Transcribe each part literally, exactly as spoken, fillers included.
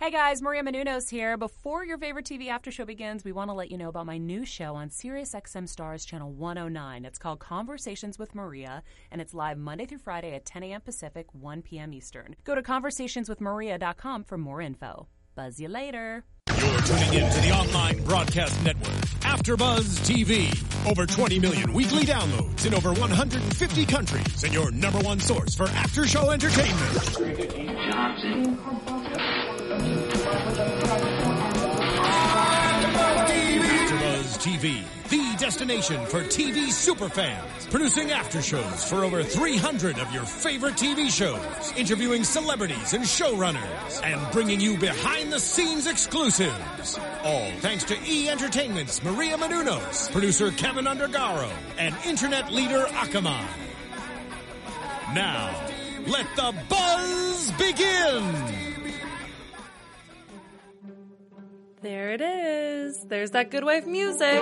Hey guys, Maria Menounos here. Before your favorite T V after show begins, we want to let you know about my new show on SiriusXM Stars Channel one oh nine. It's called Conversations with Maria, and it's live Monday through Friday at ten a.m. Pacific, one p.m. Eastern. Go to conversation with maria dot com for more info. Buzz you later. You're tuning in to the online broadcast network, AfterBuzz T V. Over twenty million weekly downloads in over one hundred fifty countries, and your number one source for after-show entertainment. AfterBuzz T V, the destination for T V superfans, producing after shows for over three hundred of your favorite T V shows, interviewing celebrities and showrunners, and bringing you behind-the-scenes exclusives. All thanks to E! Entertainment's Maria Menounos, producer Kevin Undergaro, and internet leader Akamai. Now, let the buzz begin! There it is. There's that Good Wife music.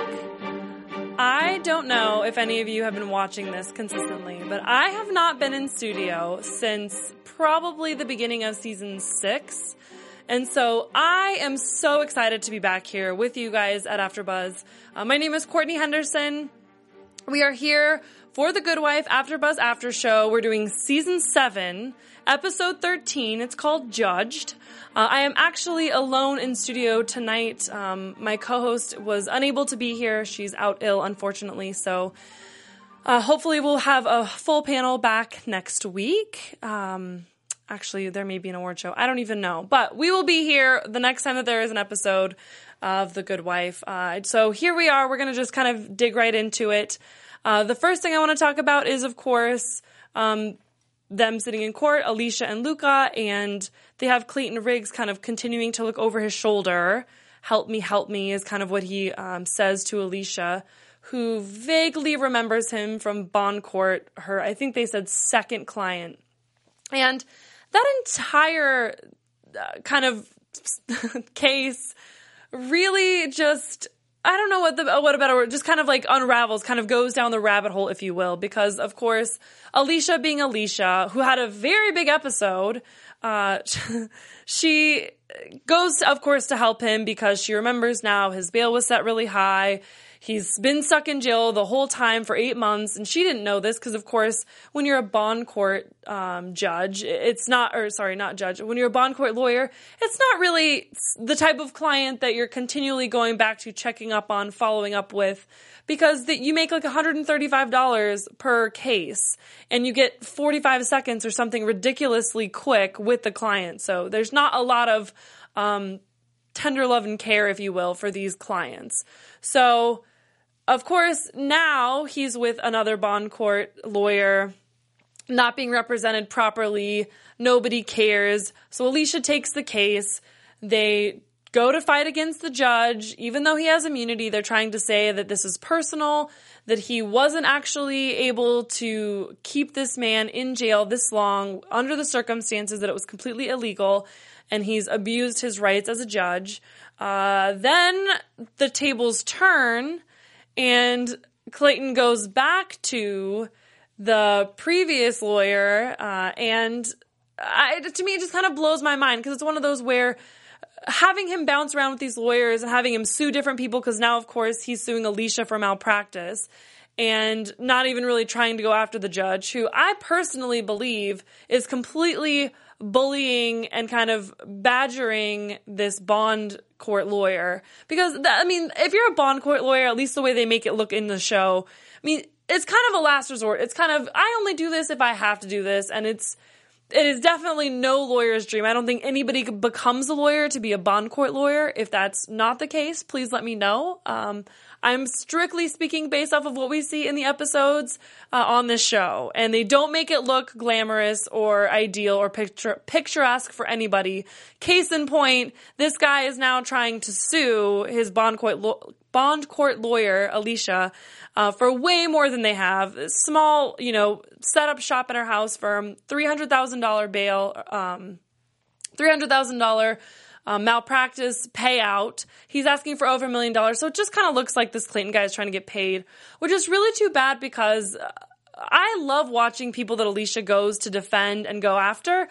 I don't know if any of you have been watching this consistently, but I have not been in studio since probably the beginning of season six. And so I am so excited to be back here with you guys at AfterBuzz. Uh, my name is Courtney Henderson. We are here for the Good Wife AfterBuzz After Show. We're doing season seven, episode thirteen. It's called Judged. Uh, I am actually alone in studio tonight. Um, my co-host was unable to be here. She's out ill, unfortunately. So uh, hopefully we'll have a full panel back next week. Um, actually, there may be an award show. I don't even know. But we will be here the next time that there is an episode of The Good Wife. Uh, so here we are. We're going to just kind of dig right into it. Uh, the first thing I want to talk about is, of course, um, them sitting in court, Alicia and Luca, and they have Clayton Riggs kind of continuing to look over his shoulder. Help me, help me is kind of what he um, says to Alicia, who vaguely remembers him from Bond Court, her, I think they said, second client. And that entire uh, kind of case really just, I don't know what the what a better word, just kind of like unravels, kind of goes down the rabbit hole, if you will, because of course, Alicia being Alicia, who had a very big episode, uh, she goes, of course, to help him because she remembers now his bail was set really high. He's been stuck in jail the whole time for eight months, and she didn't know this because, of course, when you're a bond court um, judge, it's not, or sorry, not judge, when you're a bond court lawyer, it's not really the type of client that you're continually going back to, checking up on, following up with, because that you make like one hundred thirty-five dollars per case, and you get forty-five seconds or something ridiculously quick with the client. So there's not a lot of um, tender love and care, if you will, for these clients. So, of course, now he's with another bond court lawyer, not being represented properly. Nobody cares. So Alicia takes the case. They go to fight against the judge. Even though he has immunity, they're trying to say that this is personal, that he wasn't actually able to keep this man in jail this long under the circumstances, that it was completely illegal, and he's abused his rights as a judge. Uh, then the tables turn, and Clayton goes back to the previous lawyer, uh, and I, to me, it just kind of blows my mind, because it's one of those where having him bounce around with these lawyers and having him sue different people, because now, of course, he's suing Alicia for malpractice, and not even really trying to go after the judge, who I personally believe is completely bullying and kind of badgering this bond court lawyer. Because, that, I mean, if you're a bond court lawyer, at least the way they make it look in the show, I mean, it's kind of a last resort. It's kind of, I only do this if I have to do this, and it's, it is definitely no lawyer's dream. I don't think anybody becomes a lawyer to be a bond court lawyer. If that's not the case, please let me know. Um, I'm strictly speaking based off of what we see in the episodes uh, on this show. And they don't make it look glamorous or ideal or picture, picturesque for anybody. Case in point, this guy is now trying to sue his bond court, lo- bond court lawyer, Alicia, uh, for way more than they have. Small, you know, set up shop in her house firm, three hundred thousand dollars bail, um, three hundred thousand dollars Um, malpractice payout. He's asking for over a million dollars. So it just kind of looks like this Clayton guy is trying to get paid, which is really too bad, because I love watching people that Alicia goes to defend and go after.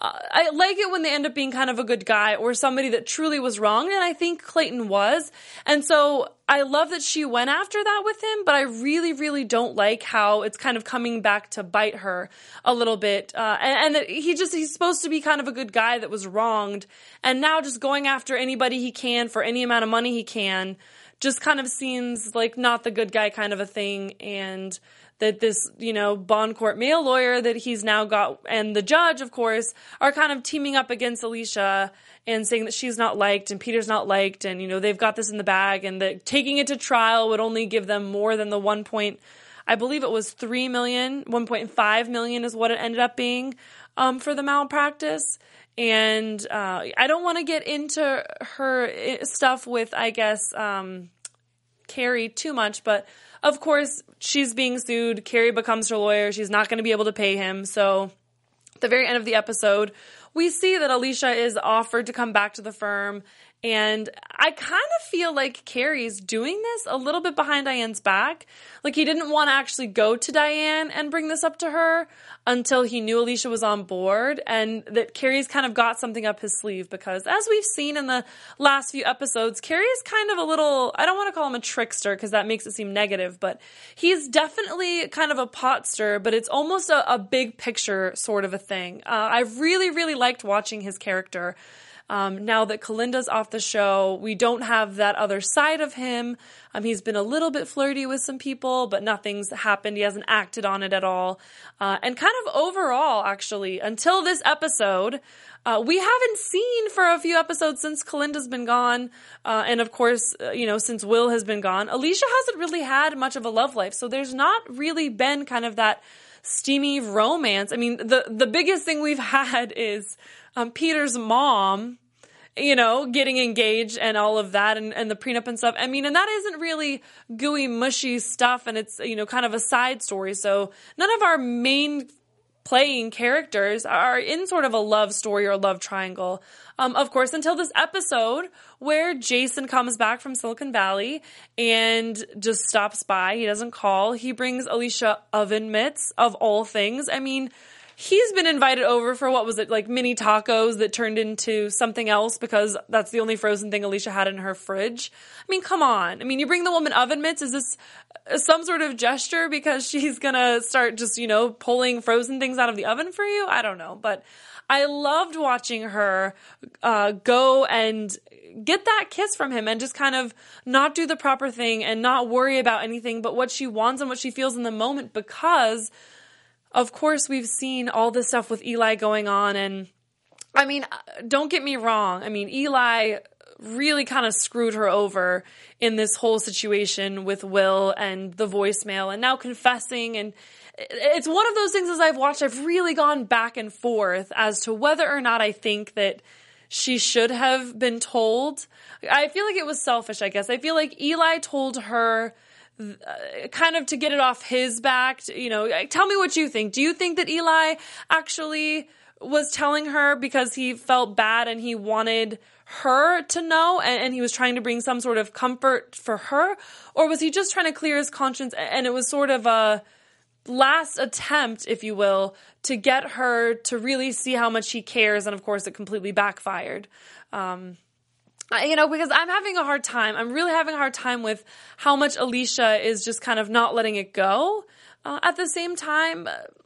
uh, I like it when they end up being kind of a good guy or somebody that truly was wrong. And I think Clayton was. And so I love that she went after that with him, but I really, really don't like how it's kind of coming back to bite her a little bit. Uh, and, and that he just, he's supposed to be kind of a good guy that was wronged. And now just going after anybody he can for any amount of money he can just kind of seems like not the good guy kind of a thing. And that this, you know, bond court male lawyer that he's now got and the judge, of course, are kind of teaming up against Alicia and saying that she's not liked and Peter's not liked. And, you know, they've got this in the bag and that taking it to trial would only give them more than the one point, I believe it was three million, one point five million is what it ended up being um, for the malpractice. And uh, I don't want to get into her stuff with, I guess, um, Carrie too much, but of course she's being sued. Carrie becomes her lawyer. She's not going to be able to pay him. So at the very end of the episode, we see that Alicia is offered to come back to the firm. And I kind of feel like Carrie's doing this a little bit behind Diane's back. Like he didn't want to actually go to Diane and bring this up to her until he knew Alicia was on board, and that Carrie's kind of got something up his sleeve because as we've seen in the last few episodes, Carrie's kind of a little, I don't want to call him a trickster because that makes it seem negative, but he's definitely kind of a pot stirrer, but it's almost a, a big picture sort of a thing. Uh, I've really, really liked watching his character. Um, now that Kalinda's off the show, we don't have that other side of him. Um, he's been a little bit flirty with some people, but nothing's happened. He hasn't acted on it at all. Uh, and kind of overall, actually, until this episode, uh, we haven't seen for a few episodes since Kalinda's been gone. Uh, and of course, uh, you know, since Will has been gone, Alicia hasn't really had much of a love life. So there's not really been kind of that steamy romance. I mean, the, the biggest thing we've had is um, Peter's mom, you know, getting engaged and all of that and, and the prenup and stuff. I mean, and that isn't really gooey, mushy stuff. And it's, you know, kind of a side story. So none of our main playing characters are in sort of a love story or a love triangle. Um, of course, until this episode where Jason comes back from Silicon Valley and just stops by. He doesn't call. He brings Alicia oven mitts of all things. I mean, he's been invited over for, what was it, like mini tacos that turned into something else because that's the only frozen thing Alicia had in her fridge. I mean, come on. I mean, you bring the woman oven mitts. Is this some sort of gesture because she's going to start just, you know, pulling frozen things out of the oven for you? I don't know. But I loved watching her uh, go and get that kiss from him and just kind of not do the proper thing and not worry about anything but what she wants and what she feels in the moment because, of course, we've seen all this stuff with Eli going on. And I mean, don't get me wrong. I mean, Eli really kind of screwed her over in this whole situation with Will and the voicemail and now confessing. And it's one of those things as I've watched, I've really gone back and forth as to whether or not I think that she should have been told. I feel like it was selfish, I guess. I feel like Eli told her Uh, kind of to get it off his back. To, you know, tell me what you think. Do you think that Eli actually was telling her because he felt bad and he wanted her to know and, and he was trying to bring some sort of comfort for her? Or was he just trying to clear his conscience and it was sort of a last attempt, if you will, to get her to really see how much he cares? And of course, it completely backfired. Um, You know, because I'm having a hard time. I'm really having a hard time with how much Alicia is just kind of not letting it go. Uh, at the same time,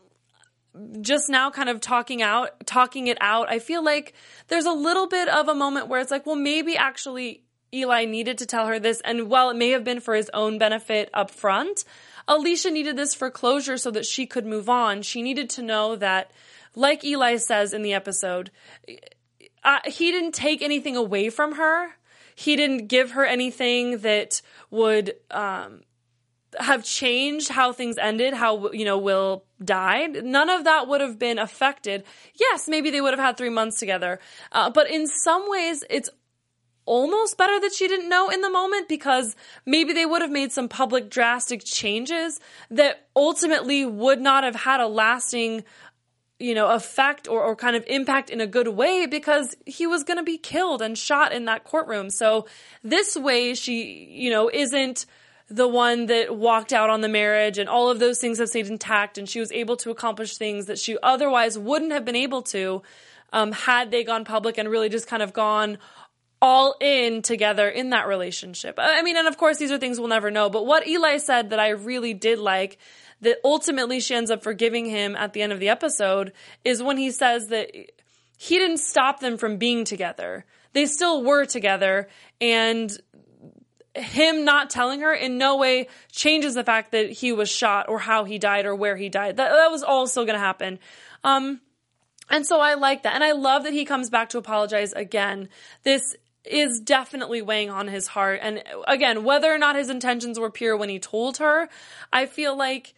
just now kind of talking out, talking it out, I feel like there's a little bit of a moment where it's like, well, maybe actually Eli needed to tell her this. And while it may have been for his own benefit up front, Alicia needed this for closure so that she could move on. She needed to know that, like Eli says in the episode, Uh, he didn't take anything away from her. He didn't give her anything that would um, have changed how things ended, how, you know, Will died. None of that would have been affected. Yes, maybe they would have had three months together. Uh, but in some ways, it's almost better that she didn't know in the moment because maybe they would have made some public drastic changes that ultimately would not have had a lasting you know, effect or, or kind of impact in a good way because he was going to be killed and shot in that courtroom. So this way she, you know, isn't the one that walked out on the marriage and all of those things have stayed intact and she was able to accomplish things that she otherwise wouldn't have been able to. um, had they gone public and really just kind of gone all in together in that relationship. I mean, and of course, these are things we'll never know. But what Eli said that I really did like, that ultimately she ends up forgiving him at the end of the episode, is when he says that he didn't stop them from being together. They still were together, and him not telling her in no way changes the fact that he was shot or how he died or where he died. That, that was all still going to happen. Um, and so I like that. And I love that he comes back to apologize again. This is definitely weighing on his heart. And again, whether or not his intentions were pure when he told her, I feel like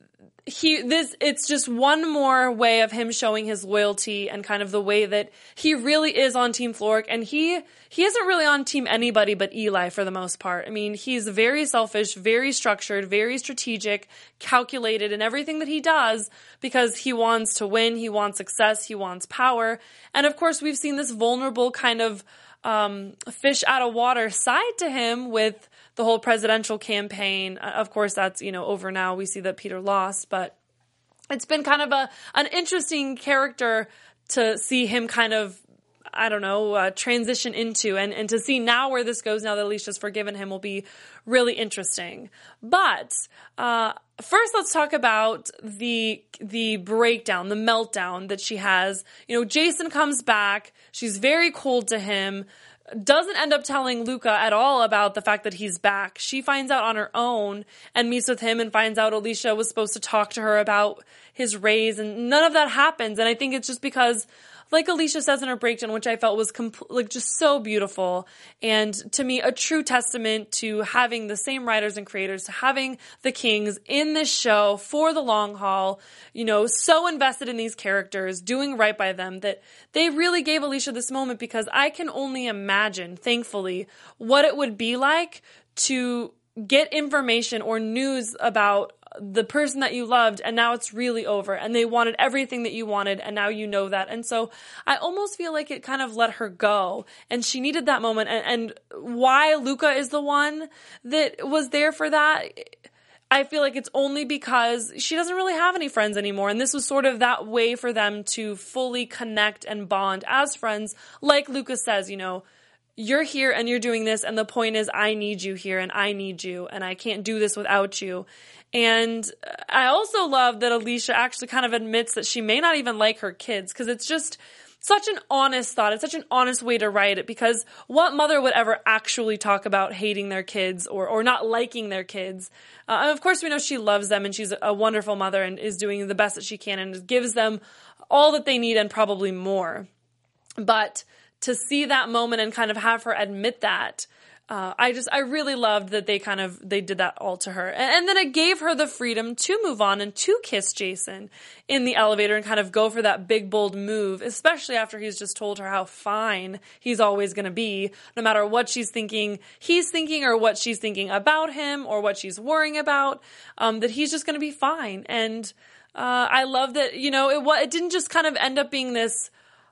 he, this, it's just one more way of him showing his loyalty and kind of the way that he really is on Team Florrick. And he, he isn't really on team anybody but Eli for the most part. I mean, he's very selfish, very structured, very strategic, calculated in everything that he does because he wants to win. He wants success. He wants power. And of course, we've seen this vulnerable kind of Um, fish out of water side to him with the whole presidential campaign. Of course, that's, you know, over now. We see that Peter lost, but it's been kind of a, an interesting character to see him kind of, I don't know, uh, transition into, and, and to see now where this goes now that Alicia's forgiven him will be really interesting. But, uh, first let's talk about the, the breakdown, the meltdown that she has. You know, Jason comes back. She's very cold to him. Doesn't end up telling Luca at all about the fact that he's back. She finds out on her own and meets with him and finds out Alicia was supposed to talk to her about his raise, and none of that happens. And I think it's just because, like Alicia says in her breakdown, which I felt was compl- like just so beautiful, and to me a true testament to having the same writers and creators, to having the Kings in this show for the long haul, you know, so invested in these characters, doing right by them, that they really gave Alicia this moment, because I can only imagine, thankfully, what it would be like to get information or news about the person that you loved, and now it's really over, and they wanted everything that you wanted, and now you know that. And so I almost feel like it kind of let her go, and she needed that moment. And, and why Luca is the one that was there for that, I feel like it's only because she doesn't really have any friends anymore, and this was sort of that way for them to fully connect and bond as friends. Like Luca says, you know, you're here and you're doing this, and the point is I need you here, and I need you, and I can't do this without you. And I also love that Alicia actually kind of admits that she may not even like her kids, because it's just such an honest thought. It's such an honest way to write it, because what mother would ever actually talk about hating their kids or, or not liking their kids? Uh, and of course, we know she loves them, and she's a wonderful mother and is doing the best that she can and gives them all that they need and probably more. But to see that moment and kind of have her admit that, Uh, I just, I really loved that they kind of, they did that all to her. And, and then it gave her the freedom to move on and to kiss Jason in the elevator and kind of go for that big, bold move, especially after he's just told her how fine he's always going to be, no matter what she's thinking, he's thinking, or what she's thinking about him, or what she's worrying about, um, that he's just going to be fine. And, uh, I love that, you know, it, it didn't just kind of end up being this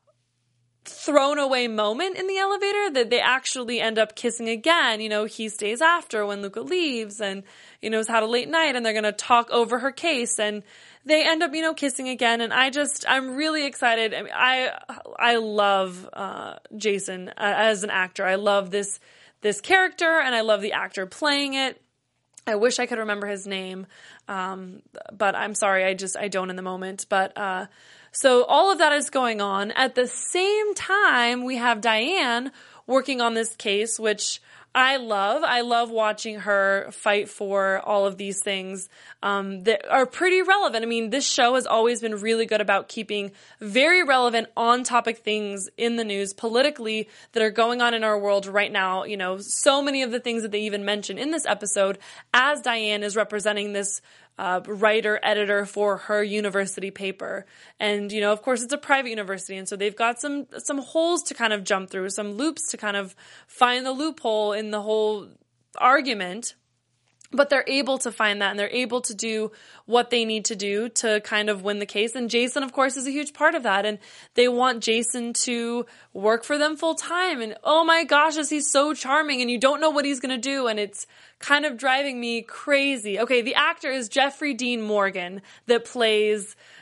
thrown away moment in the elevator, that they actually end up kissing again. You know, he stays after when Luca leaves, and, you know, has had a late night, and they're going to talk over her case, and they end up, you know, kissing again. And I just, I'm really excited. I mean, I, I love, uh, Jason uh, as an actor. I love this, this character, and I love the actor playing it. I wish I could remember his name. Um, but I'm sorry. I just, I don't in the moment, but, uh, so all of that is going on. At the same time, we have Diane working on this case, which I love. I love watching her fight for all of these things um, that are pretty relevant. I mean, this show has always been really good about keeping very relevant, on-topic things in the news politically that are going on in our world right now. You know, so many of the things that they even mention in this episode, as Diane is representing this Uh, writer, editor for her university paper. And, you know, of course it's a private university, and so they've got some, some holes to kind of jump through, some loops to kind of find the loophole in the whole argument. But they're able to find that, and they're able to do what they need to do to kind of win the case. And Jason, of course, is a huge part of that. And they want Jason to work for them full time. And oh my gosh, is he so charming, and you don't know what he's going to do. And it's kind of driving me crazy. Okay, the actor is Jeffrey Dean Morgan that plays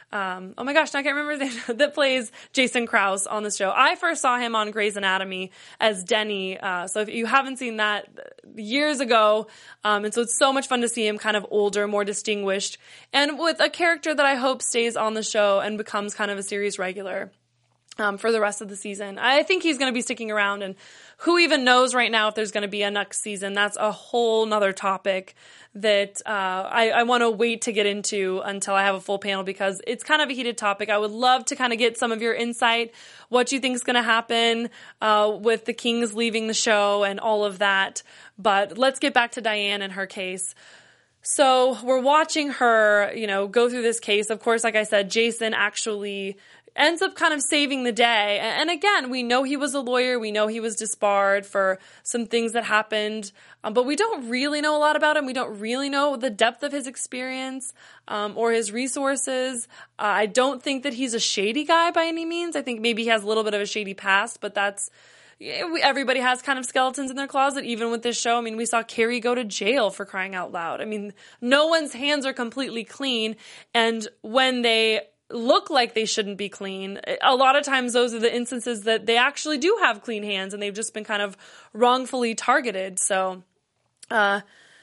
Um, oh my gosh, now I can't remember the, that plays Jason Krause on the show. I first saw him on Grey's Anatomy as Denny. Uh, so if you haven't seen that, years ago. Um, and so it's so much fun to see him kind of older, more distinguished, and with a character that I hope stays on the show and becomes kind of a series regular. Um, for the rest of the season. I think he's going to be sticking around, and who even knows right now if there's going to be a next season. That's a whole nother topic that uh, I, I want to wait to get into until I have a full panel, because it's kind of a heated topic. I would love to kind of get some of your insight, what you think is going to happen uh, with the Kings leaving the show and all of that. But let's get back to Diane and her case. So we're watching her, you know, go through this case. Of course, like I said, Jason actually ends up kind of saving the day. And again, we know he was a lawyer. We know he was disbarred for some things that happened. Um, but we don't really know a lot about him. We don't really know the depth of his experience um, or his resources. Uh, I don't think that he's a shady guy by any means. I think maybe he has a little bit of a shady past, but that's everybody has kind of skeletons in their closet, even with this show. I mean, we saw Carrie go to jail for crying out loud. I mean, no one's hands are completely clean. And when they look like they shouldn't be clean, a lot of times those are the instances that they actually do have clean hands and they've just been kind of wrongfully targeted. So uh,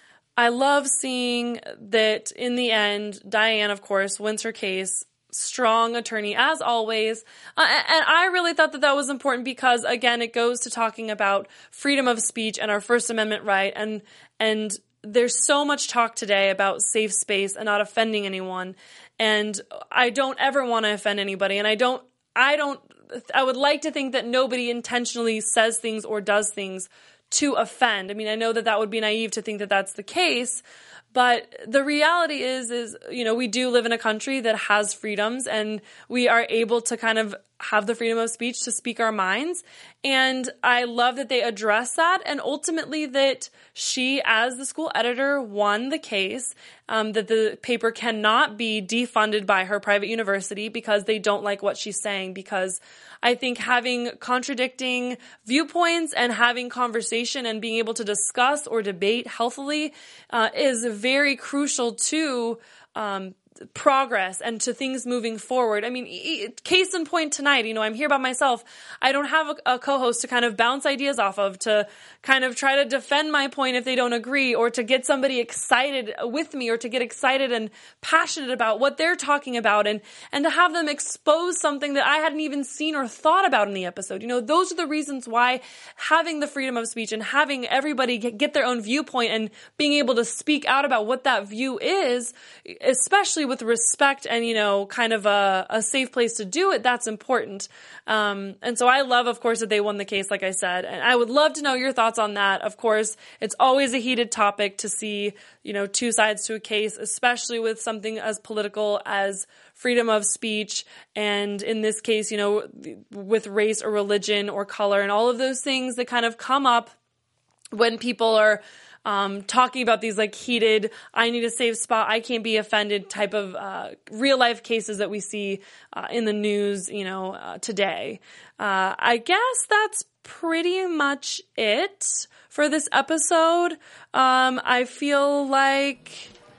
I love seeing that in the end, Diane, of course, wins her case. Strong attorney as always. Uh, and I really thought that that was important because, again, it goes to talking about freedom of speech and our First Amendment right. And, and there's so much talk today about safe space and not offending anyone. And I don't ever want to offend anybody. And I don't, I don't, I would like to think that nobody intentionally says things or does things to offend. I mean, I know that that would be naive to think that that's the case. But the reality is, is, you know, we do live in a country that has freedoms and we are able to kind of have the freedom of speech to speak our minds. And I love that they address that and ultimately that she, as the school editor, won the case, um, that the paper cannot be defunded by her private university because they don't like what she's saying. Because I think having contradicting viewpoints and having conversation and being able to discuss or debate healthily uh, is very crucial to um progress and to things moving forward. I mean, case in point tonight, you know, I'm here by myself. I don't have a, a co-host to kind of bounce ideas off of, to kind of try to defend my point if they don't agree, or to get somebody excited with me, or to get excited and passionate about what they're talking about, and, and to have them expose something that I hadn't even seen or thought about in the episode. You know, those are the reasons why having the freedom of speech and having everybody get, get their own viewpoint and being able to speak out about what that view is, especially with respect and, you know, kind of a, a safe place to do it, that's important. Um, and so I love, of course, that they won the case, like I said, and I would love to know your thoughts on that. Of course, it's always a heated topic to see, you know, two sides to a case, especially with something as political as freedom of speech. And in this case, you know, with race or religion or color and all of those things that kind of come up when people are Um, talking about these like heated, I need a safe spot, I can't be offended type of uh, real life cases that we see uh, in the news, you know, uh, today. Uh, I guess that's pretty much it for this episode. Um, I feel like,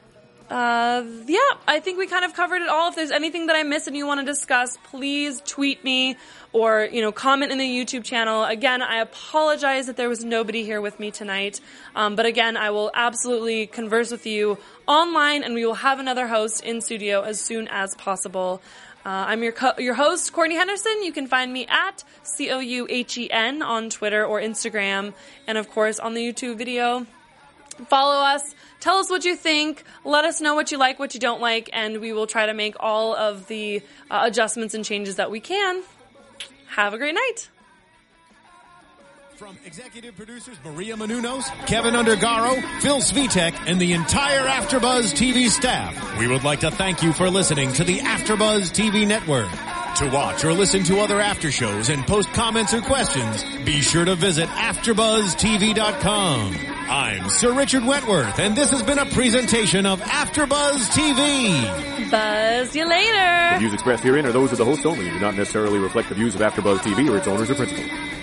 uh, yeah, I think we kind of covered it all. If there's anything that I missed and you want to discuss, please tweet me or, you know, comment in the YouTube channel. Again, I apologize that there was nobody here with me tonight. Um, but again, I will absolutely converse with you online, and we will have another host in studio as soon as possible. Uh, I'm your co- your host, Courtney Henderson. You can find me at C O U H E N on Twitter or Instagram, and of course on the YouTube video. Follow us. Tell us what you think. Let us know what you like, what you don't like, and we will try to make all of the uh, adjustments and changes that we can. Have a great night. From executive producers Maria Menounos, Kevin Undergaro, Phil Svitek, and the entire AfterBuzz T V staff, we would like to thank you for listening to the AfterBuzz T V network. To watch or listen to other after shows and post comments or questions, be sure to visit after buzz T V dot com. I'm Sir Richard Wentworth, and this has been a presentation of AfterBuzz T V. Buzz you later. The views expressed herein are those of the host only and do not necessarily reflect the views of AfterBuzz T V or its owners or principals.